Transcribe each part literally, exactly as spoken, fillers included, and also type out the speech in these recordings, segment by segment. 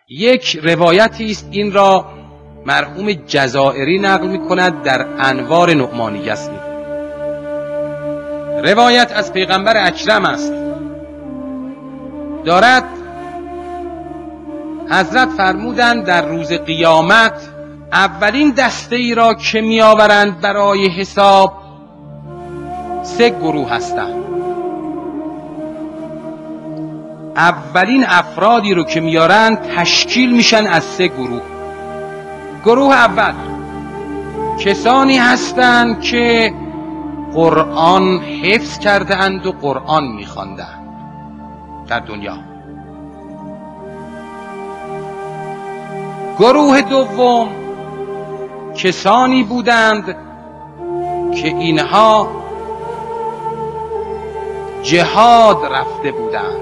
یک روایتی است، این را مرحوم جزائری نقل می کند در انوار نعمانی است. روایت از پیغمبر اکرم است، دارد حضرت فرمودند در روز قیامت اولین دسته ای را که می آورند برای حساب سه گروه هستند. اولین افرادی رو که میارن تشکیل میشن از سه گروه. گروه اول کسانی هستند که قرآن حفظ کرده اند و قرآن میخواندند در دنیا. گروه دوم کسانی بودند که اینها جهاد رفته بودند،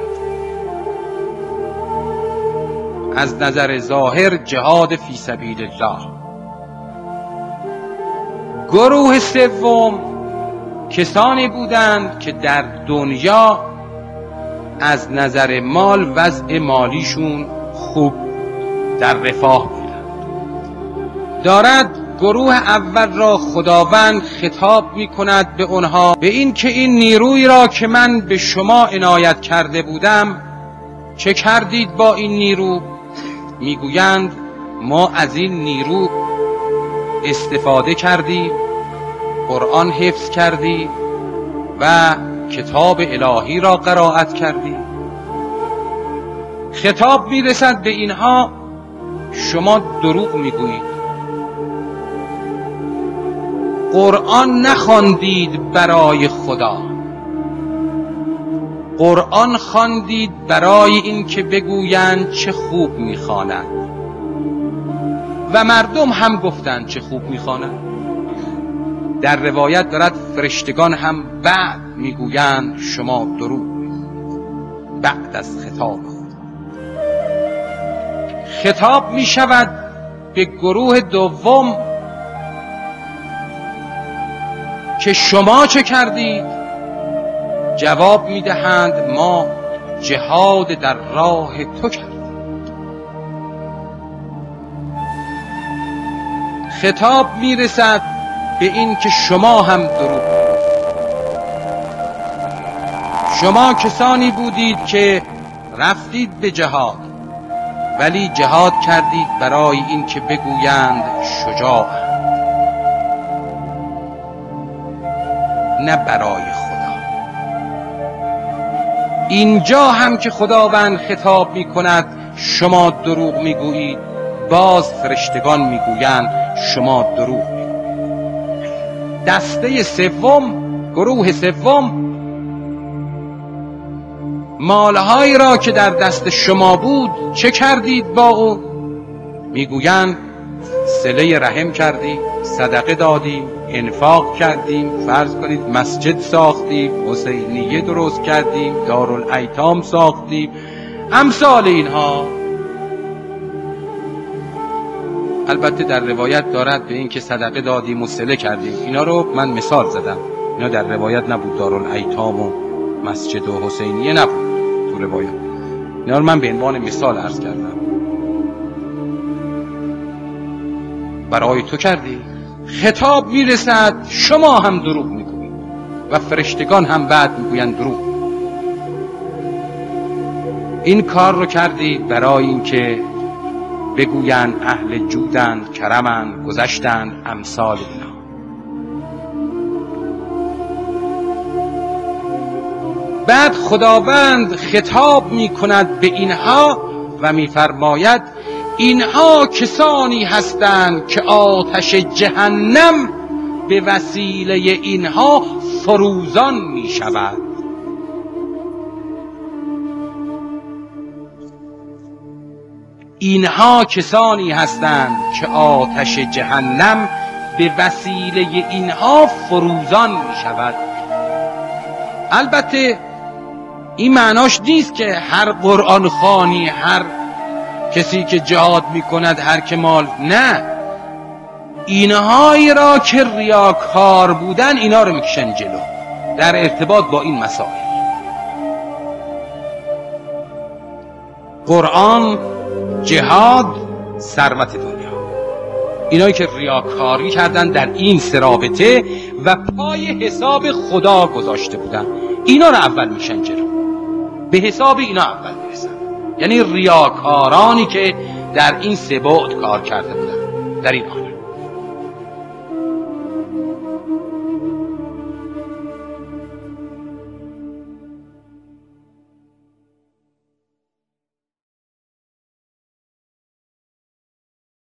از نظر ظاهر جهاد فی سبیل الله. گروه سوم کسانی بودند که در دنیا از نظر مال وضع مالیشون خوب در رفاه بودند. دارد گروه اول را خداوند خطاب می کند به آنها، به این که این نیروی را که من به شما عنایت کرده بودم چه کردید با این نیرو؟ میگویند ما از این نیرو استفاده کردیم، قرآن حفظ کردیم و کتاب الهی را قرائت کردیم. خطاب میرسد به اینها شما دروغ میگویید، قرآن نخواندید برای خدا، قرآن خواندید برای این که بگویند چه خوب میخوانند و مردم هم گفتند چه خوب میخوانند. در روایت دارد فرشتگان هم بعد میگویند شما دروغ میگویید بعد از خطاب خدا. خطاب میشود به گروه دوم که شما چه کردید؟ جواب میدهند ما جهاد در راه تو کردیم. خطاب میرسد به این که شما هم دروغ، شما کسانی بودید که رفتید به جهاد ولی جهاد کردید برای این که بگویند شجاعند، نه برای خدا. اینجا هم که خداوند خطاب می کند شما دروغ می گویید، باز فرشتگان می گویند شما دروغ می گویید. دسته سوم، گروه سوم، مالهایی را که در دست شما بود چه کردید با او؟ می گویند صله رحم کردیم، صدقه دادیم، انفاق کردیم، فرض کنید مسجد ساختیم، حسینیه درست کردیم، دارالایتام ساختیم، امثال اینها. البته در روایت دارد به این که صدقه دادیم و صله کردیم، اینا رو من مثال زدم، اینا در روایت نبود، دارالایتام و مسجد و حسینیه نبود تو روایت، اینا رو من به عنوان مثال عرض کردم. برای تو کردی. خطاب میرسد شما هم دروغ میگویید و فرشتگان هم بعد میگویند دروغ. این کار رو کردید برای اینکه بگویند اهل جودند، کرمند، گذشتند، امثال اینا. بعد خداوند خطاب میکند به اینها و میفرماید اینها کسانی هستند که آتش جهنم به وسیله اینها فروزان می شود. اینها کسانی هستند که آتش جهنم به وسیله اینها فروزان می شود. البته این معناش نیست که هر قرآن خوانی، هر کسی که جهاد میکند، هر که مال، نه، اینهایی را که ریاکار بودن اینا رو میکشن جلو در ارتباط با این مسائل. قرآن جهاد، ثروت دنیا. اینایی که ریاکاری کردن در این سه رابطه و پای حساب خدا گذاشته بودن، اینا رو اول میشن جلو، به حساب اینا اول میرسن. یعنی ریاکارانی که در این سه بعد کار کرده بودن در این آن.